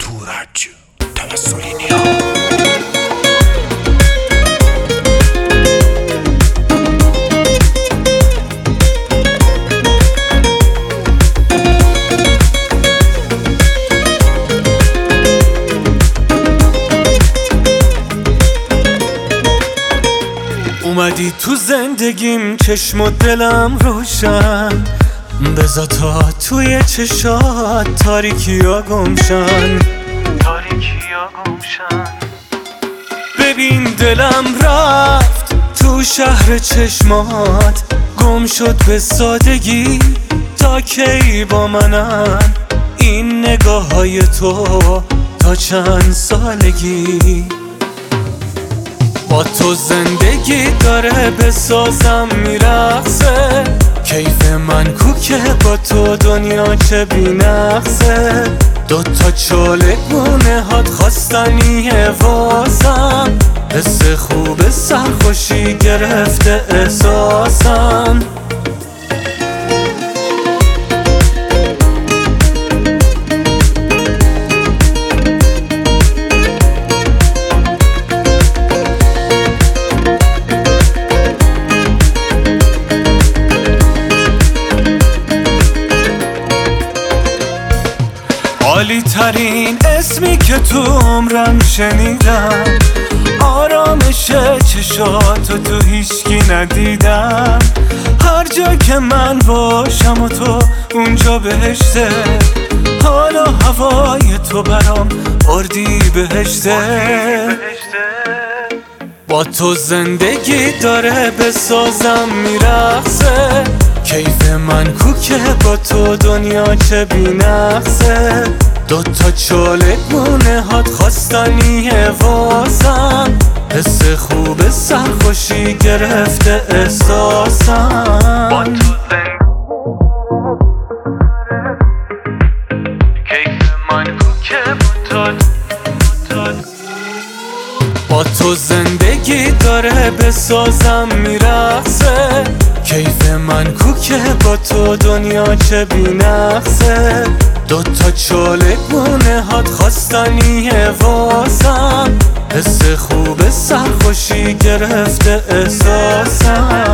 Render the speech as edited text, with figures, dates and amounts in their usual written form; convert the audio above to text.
تورج توسلی نیا. اومدی تو زندگیم، چشم و دلم روشن، بذار تا توی چشات تاریکیا گمشن. ببین دلم رفت تو شهر چشمات، گم شد به سادگی. تا کی با منن این نگاه های تو، تا چند سالگی؟ با تو زندگی داره بسازم میرقصه، کیف من کوکه با تو دنیا چه بی نقصه. دوتا چاله گونه هات خواستنیه واسم، حس خوب سرخوشی گرفته احساسم. عالی ترین اسمی که تو عمرم شنیدم، آرامش چشاتو تو هیچکی ندیدم. هر جا که من باشم و تو اونجا بهشته، حالا هوای تو برام اردی بهشته. با تو زندگی داره بسازم میرقصه، کیف من کوکه با تو دنیا چه بی نقصه. دوتا چاله گونه هات خواستنیه واسم، حس خوب سرخوشی گرفته احساسم. با تو کیف من کوکه با تو زندگی داره بسازم میرقصه، کیف من کوکه با تو دنیا چه بی نقصه. دوتا چاله گونه هات خواستنیه واسم، حس خوب سرخوشی گرفته احساسم.